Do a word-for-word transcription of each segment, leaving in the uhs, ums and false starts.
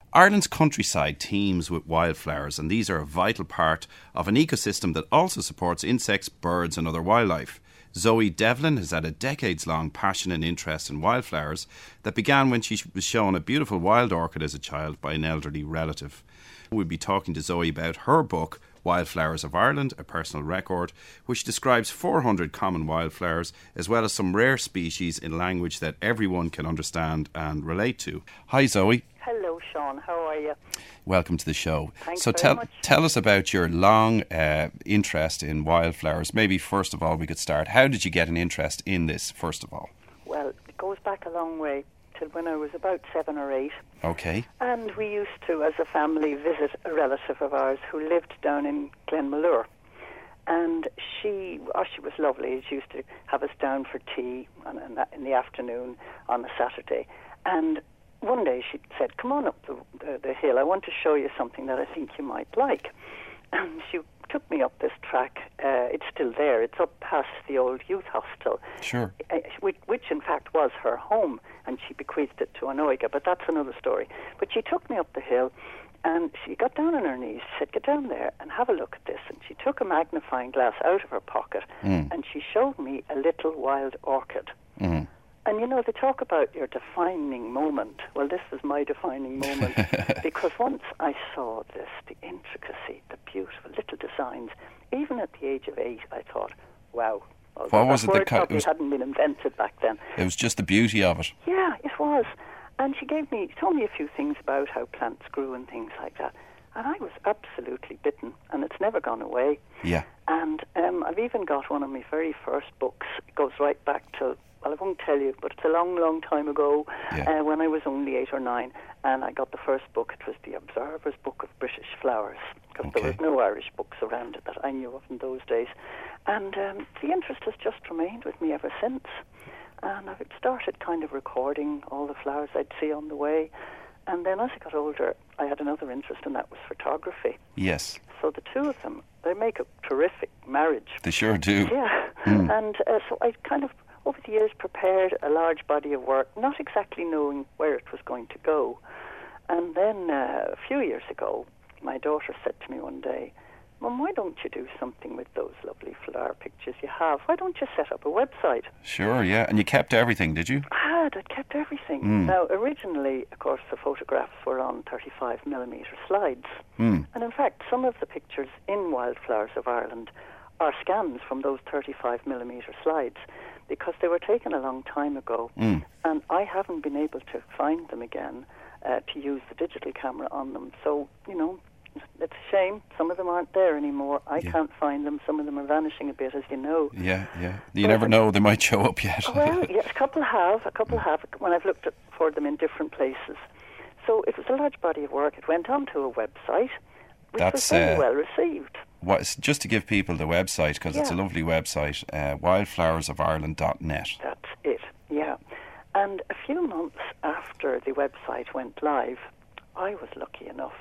Ireland's countryside teems with wildflowers, and these are a vital part of an ecosystem that also supports insects, birds and other wildlife. Zoe Devlin has had a decades-long passion and interest in wildflowers that began when she was shown a beautiful wild orchid as a child by an elderly relative. We'll be talking to Zoe about her book, Wildflowers of Ireland, a personal record, which describes four hundred common wildflowers, as well as some rare species in language that everyone can understand and relate to. Hi, Zoe. Hello, Sean. How are you? Welcome to the show. Thanks so very tell much. tell us about your long uh, interest in wildflowers. Maybe first of all we could start. How did you get an interest in this, first of all? Well, it goes back a long way, till when I was about seven or eight. Okay. And we used to, as a family, visit a relative of ours who lived down in Glenmalure. And she, oh, she was lovely. She used to have us down for tea on, on that, in the afternoon on a Saturday. And one day she said, come on up the, the, the hill. I want to show you something that I think you might like. And she took me up this track. Uh, it's still there. It's up past the old youth hostel. Sure. Uh, which, which in fact was her home, and she bequeathed it to Anoiga, but that's another story. But she took me up the hill, and she got down on her knees. She said, get down there and have a look at this. And she took a magnifying glass out of her pocket, Mm. and she showed me a little wild orchid. Mm. And, you know, they talk about your defining moment. Well, this was my defining moment because once I saw this, the intricacy, the beautiful little designs, even at the age of eight, I thought, wow. What was it that word ca- it probably was- hadn't been invented back then. It was just the beauty of it. Yeah, it was. And she gave me, told me a few things about how plants grew and things like that. And I was absolutely bitten, and it's never gone away. Yeah. And um, I've even got one of my very first books. It goes right back to, well, I won't tell you, but it's a long, long time ago Yeah. uh, when I was only eight or nine. And I got the first book. It was the Observer's Book of British Flowers, because Okay. there was no Irish books around it that I knew of in those days. And um, the interest has just remained with me ever since. And I've started kind of recording all the flowers I'd see on the way. And then as I got older, I had another interest, and that was photography. Yes. So the two of them, they make a terrific marriage. They sure do. Yeah. Mm. And uh, so I kind of, over the years, prepared a large body of work, not exactly knowing where it was going to go. And then uh, a few years ago, my daughter said to me one day, Mum, why don't you do something with those lovely flower pictures you have? Why don't you set up a website? Sure, yeah. And you kept everything, did you? I had. I'd kept everything. Mm. Now, originally, of course, the photographs were on thirty-five millimetre slides. Mm. And in fact, some of the pictures in Wildflowers of Ireland are scans from those thirty-five millimetre slides, because they were taken a long time ago. Mm. And I haven't been able to find them again uh, to use the digital camera on them. So, you know, it's a shame. Some of them aren't there anymore. I Yeah. can't find them. Some of them are vanishing a bit, as you know. Yeah, yeah. You But- never know, they might show up yet. Well, yes, a couple have. A couple have, when I've looked at, for them in different places. So it was a large body of work. It went onto a website, which That's, was very uh, well received. What, just to give people the website, because it's a Yeah. lovely website, uh, wildflowers of ireland dot net. That's it, yeah. And a few months after the website went live, I was lucky enough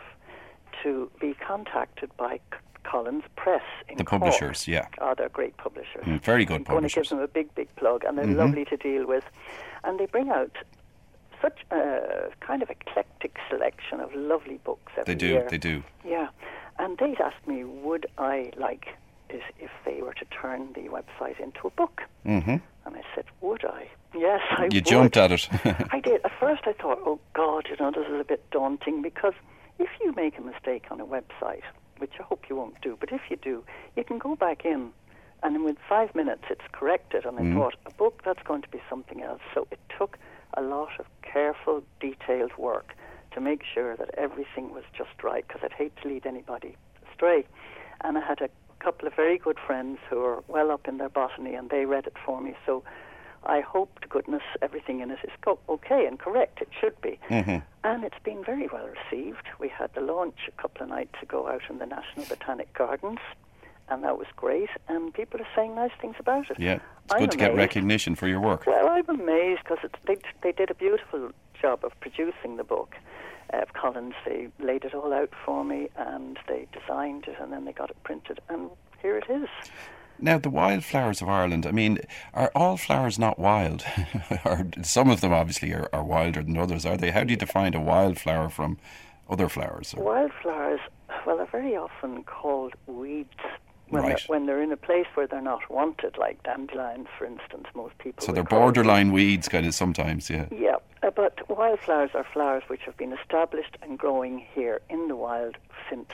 to be contacted by C- Collins Press in The Cork. publishers, yeah. Oh, they're great publishers. Mm, very good I'm going to give publishers. them a big, big plug, and they're Mhm. lovely to deal with. And they bring out such a kind of eclectic selection of lovely books every They do, year. they do. Yeah. And they'd asked me, would I like it if they were to turn the website into a book? Mm-hmm. And I said, would I? Yes, I You would. jumped at it. I did. At first I thought, oh God, you know, this is a bit daunting, because if you make a mistake on a website, which I hope you won't do, but if you do, you can go back in and in with five minutes it's corrected. And I Mm. thought, a book, that's going to be something else. So it took a lot of careful, detailed work to make sure that everything was just right, because I'd hate to lead anybody astray. And I had a couple of very good friends who are well up in their botany, and they read it for me. So I hope to goodness everything in it is co- okay and correct. It should be. Mm-hmm. And it's been very well received. We had the launch a couple of nights ago out in the National Botanic Gardens, and that was great. And people are saying nice things about it. Yeah, it's I'm good to get amazed. recognition for your work. Well, I'm amazed, because they, they did a beautiful job of producing the book. Uh, Collins, they laid it all out for me, and they designed it, and then they got it printed, and here it is. Now, the wildflowers of Ireland, I mean, are all flowers not wild? Or some of them obviously are, are wilder than others, are they? How do you define a wildflower from other flowers? Or? Wildflowers, well, they're very often called weeds when, Right. they're, when they're in a place where they're not wanted, like dandelions, for instance. Most people So would they're call them borderline weeds, kind of sometimes, yeah. Yeah, uh, but wildflowers are flowers which have been established and growing here in the wild since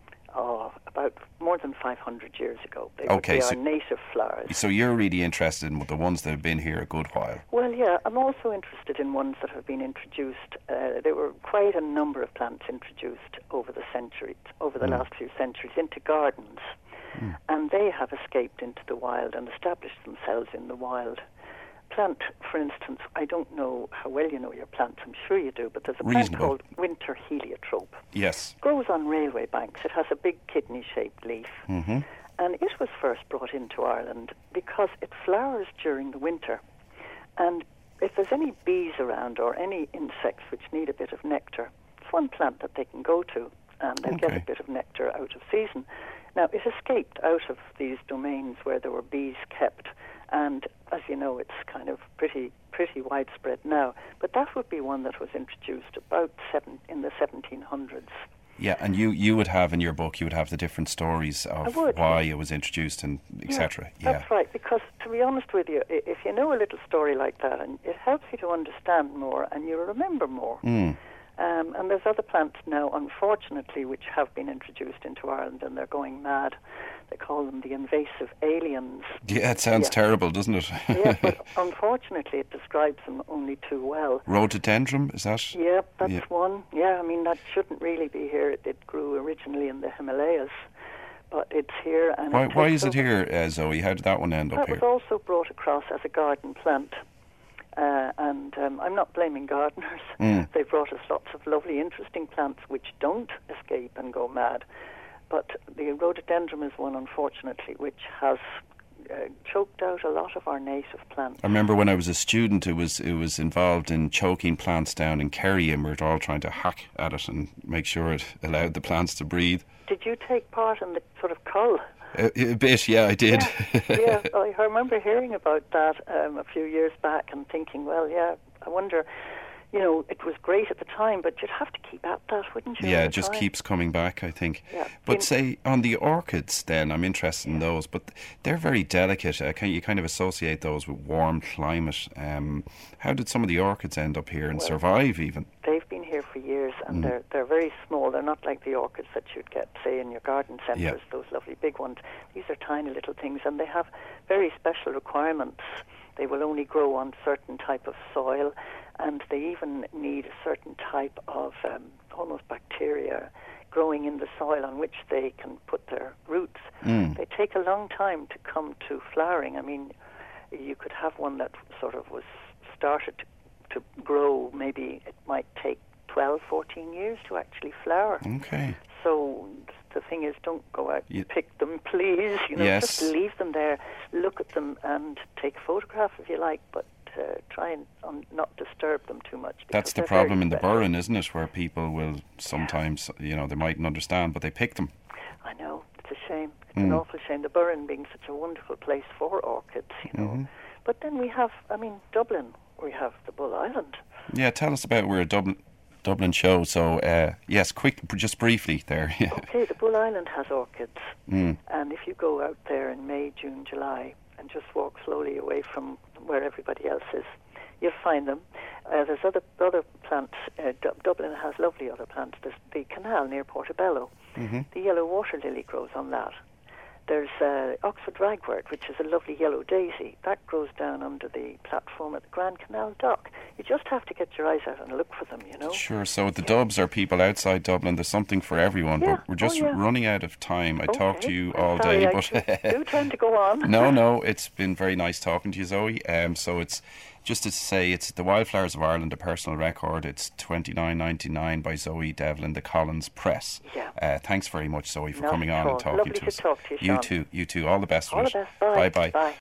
uh, about more than five hundred years ago. They, Okay, they so- are native flowers. So you're really interested in the ones that have been here a good while. Well, yeah, I'm also interested in ones that have been introduced. Uh, there were quite a number of plants introduced over the centuries, over the Mm. last few centuries, into gardens, Mm. and they have escaped into the wild and established themselves in the wild. Plant, for instance, I don't know how well you know your plants, I'm sure you do, but there's a plant Reasonable. called winter heliotrope. Yes. Grows on railway banks. It has a big kidney-shaped leaf. Mm-hmm. And it was first brought into Ireland because it flowers during the winter. And if there's any bees around or any insects which need a bit of nectar, it's one plant that they can go to and they'll get Okay. a bit of nectar out of season. Now, it escaped out of these domains where there were bees kept, and as you know, it's kind of pretty pretty widespread now. But that would be one that was introduced about seven, in the seventeen hundreds. Yeah, and you, you would have in your book, you would have the different stories of I would, why yeah. it was introduced and et cetera. Yeah, That's right, because to be honest with you, i- if you know a little story like that, and it helps you to understand more and you remember more. Mm. Um, and there's other plants now, unfortunately, which have been introduced into Ireland and they're going mad. They call them the invasive aliens. Yeah, it sounds Yeah. terrible, doesn't it? Yes, but unfortunately it describes them only too well. Rhododendron, is that? Yeah, that's Yeah. one. Yeah, I mean, that shouldn't really be here. It, it grew originally in the Himalayas, but it's here. And Why, it why takes is it over- here, uh, Zoe? How did that one end up That here? was also brought across as a garden plant. Uh, and um, I'm not blaming gardeners. Mm. They brought us lots of lovely, interesting plants which don't escape and go mad. But the rhododendron is one, unfortunately, which has uh, choked out a lot of our native plants. I remember when I was a student, it was it was involved in choking plants down in Kerry, and we were all trying to hack at it and make sure it allowed the plants to breathe. Did you take part in the sort of cull? A, a bit, yeah, I did. Yeah, I remember hearing about that um, a few years back and thinking, well, yeah, I wonder, you know, it was great at the time, but you'd have to keep at that, wouldn't you? Yeah, all it the just time? keeps coming back, I think. Yeah. But In- say, on the orchids then, I'm interested in those, but they're very delicate. Uh, can you kind of associate those with warm climate? Um, how did some of the orchids end up here and Well, survive even? They've been here for years, and Mm. they're they're very small. They're not like the orchids that you'd get, say, in your garden centres, Yeah. those lovely big ones. These are tiny little things, and they have very special requirements. They will only grow on certain type of soil, and they even need a certain type of um, almost bacteria growing in the soil on which they can put their roots. Mm. They take a long time to come to flowering. I mean, you could have one that sort of was started to, to grow. Maybe it might take twelve, fourteen years to actually flower. Okay. So the thing is, don't go out You- and pick them, please. You know, Yes. just leave them there, look at them, and take a photograph if you like, but uh, try and um, not disturb them too much. That's because the they're problem very in the special. Burren, isn't it? Where people will sometimes, you know, they mightn't understand, but they pick them. I know, it's a shame. It's Mm. an awful shame. The Burren being such a wonderful place for orchids, you know. Mhm. But then we have, I mean, Dublin, we have the Bull Island. Yeah, tell us about, we're a Dublin, Dublin show, so uh, yes, quick, just briefly there. Yeah. Okay, the Bull Island has orchids, Mm. and if you go out there in May, June, July, and just walk slowly away from where everybody else is, you'll find them. Uh, there's other other plants. Uh, Du- Dublin has lovely other plants. There's the canal near Portobello. Mm-hmm. The yellow water lily grows on that. There's uh, Oxford ragwort, which is a lovely yellow daisy. That grows down under the platform at the Grand Canal dock. You just have to get your eyes out and look for them, you know. Sure, so the Dubs are people outside Dublin. There's something for everyone, Yeah, but we're just oh, yeah. running out of time. I talk to Okay. you I'm all sorry, day, I but do, do tend to go on. no, no, it's been very nice talking to you, Zoe. Um, so it's just to say, it's The Wildflowers of Ireland, a personal record. It's twenty-nine ninety-nine by Zoe Devlin, the Collins Press. Yeah. Uh, thanks very much, Zoe, for Not coming at on all. and talking Lovely to to us. talk to you, You Sean. too, you too. All the best. All for the it. best. Bye. Bye-bye. Bye.